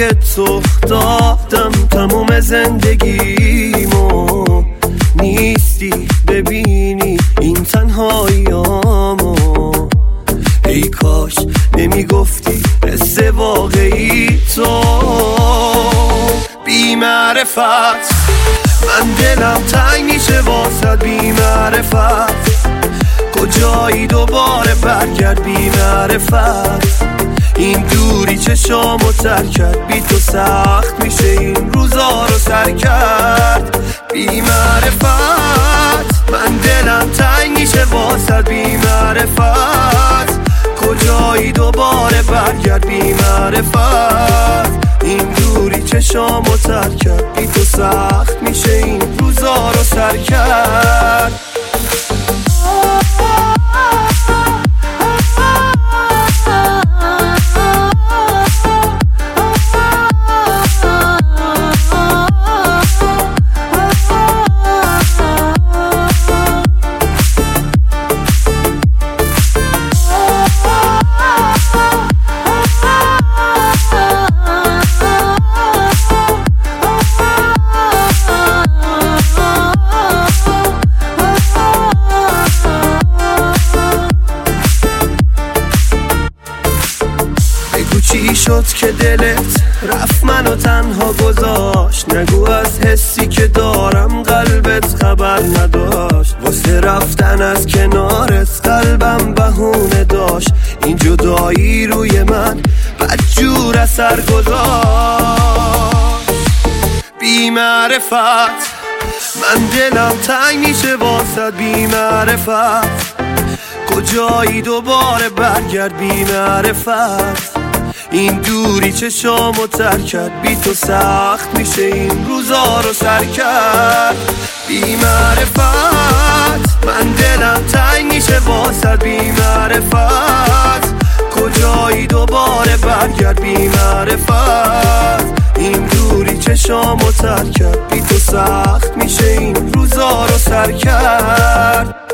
پای تو دادم تموم زندگیمو، نیستی ببینی این تنهاییامو. ای کاش نمیگفتی حس واقعی تو بی معرفت. من دلم تنگ میشه واسد بی معرفت، کجایی دوباره برگرد بی معرفت. این دوری چشامو تر کرد، بی تو سخت میشه این روزا رو سر کرد بی معرفت. من دلم تنگ میشه واسد بی معرفت، کجایی دوباره برگرد بی معرفت. این دوری چشامو تر کرد، بی تو سخت میشه این روزا رو سر کرد. چی شد که دلت رفت منو تنها گذاشت؟ نگو از حسی که دارم قلبت خبر نداشت. واسه رفتن از کنارت قلبم بهونه داشت، این جدایی روی من بدجور اثر گذاشت بی معرفت. من دلم تنگ میشه واسد بی معرفت، کجایی دوباره برگرد بی معرفت. این دوری چشامو تر کرد، بی تو سخت میشه این روزا رو سر کرد بی معرفت. من دلم تنگ میشه واسد بی معرفت، کجایی دوباره برگرد بی معرفت. این دوری چشامو تر کرد، بی تو سخت میشه این روزا رو سر کرد.